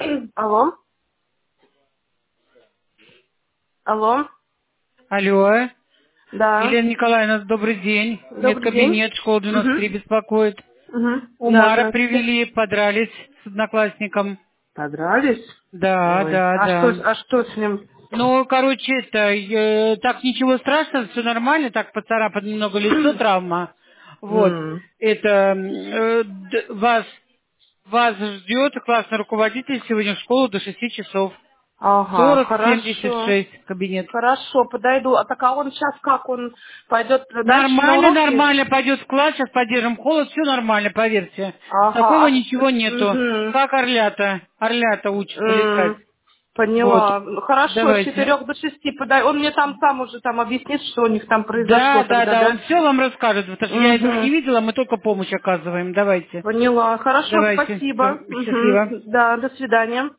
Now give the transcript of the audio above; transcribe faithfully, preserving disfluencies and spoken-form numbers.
Алло. Алло. Алло. Да. Елена Николаевна, добрый день. Добрый день. Медкабинет, школа девяносто три Угу. беспокоит. Угу. Да, Умара здравствуйте. привели, подрались с одноклассником. Подрались? Да, Ой. да, А что, да. а что с ним? Ну, короче, это, э, так ничего страшного, все нормально, так поцарапано немного лицо, травма. Вот. М. Это э, д- вас, вас ждет классный руководитель сегодня в школу до шести часов. Ага, Сорок семьдесят хорошо. шесть кабинет. Хорошо, подойду. А так а он сейчас как? Он пойдет дальше на Нормально, уроки? нормально, пойдет в класс, сейчас поддержим холод, все нормально, поверьте. Ага. Такого А с- ничего нету. мгм. Как орлята, орлята учатся летать. М. Вот, Поняла. Ну, хорошо, с давайте. четырех до шести подай. Он мне там сам уже там объяснит, что у них там произошло Да, да, тогда, да, он да? все вам расскажет, потому что я этого не Угу. видела, мы только помощь оказываем. Давайте, Поняла. Хорошо, давайте, спасибо. Всё, счастливо. Угу. Да, до свидания.